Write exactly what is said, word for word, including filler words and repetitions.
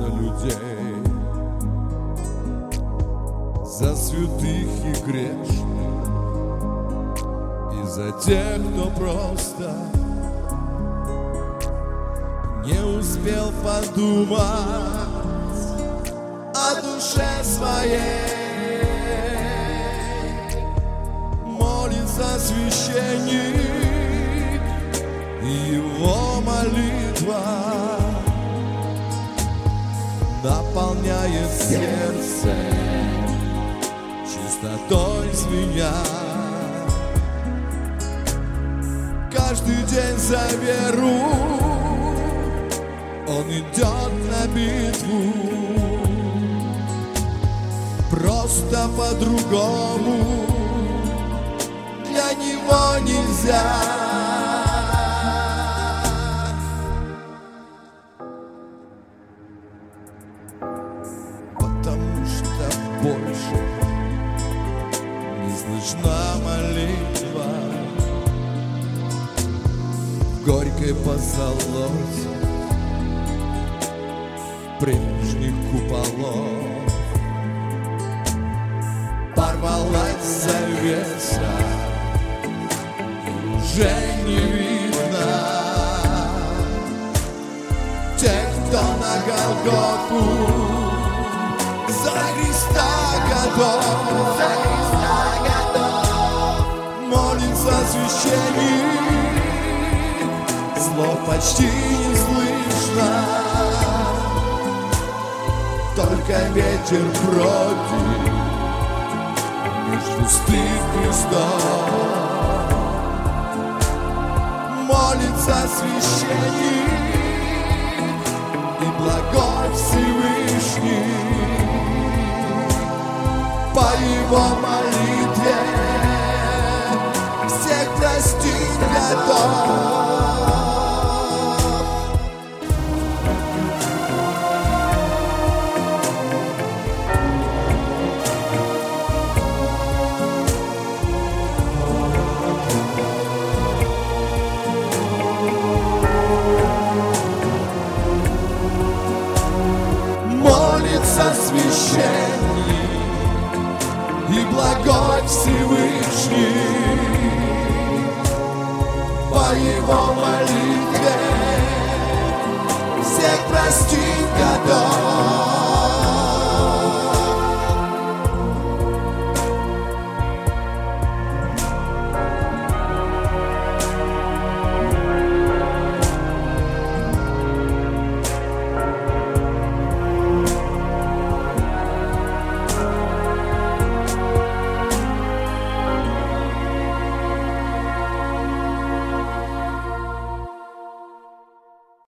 людей, за святых и грешных, и за тех, кто просто не успел подумать о душе своей. Молится священник, и его молитва наполняет сердце чистотой звеня. Каждый день за веру он идет на битву, просто по-другому для него нельзя. Потому что больше не слышна молитва в горькой позолоте прежних куполов. Порвалась завеса, уже не видно тех, кто на Голгофу за Христа готов. За Христа готов. Молится священник, слов почти не слышно, только ветер против между пустых крестов. Молится священник, и благой Всевышний по его молитве всех простить готов. Священник и благой Всевышний по его молитве всех простить готов.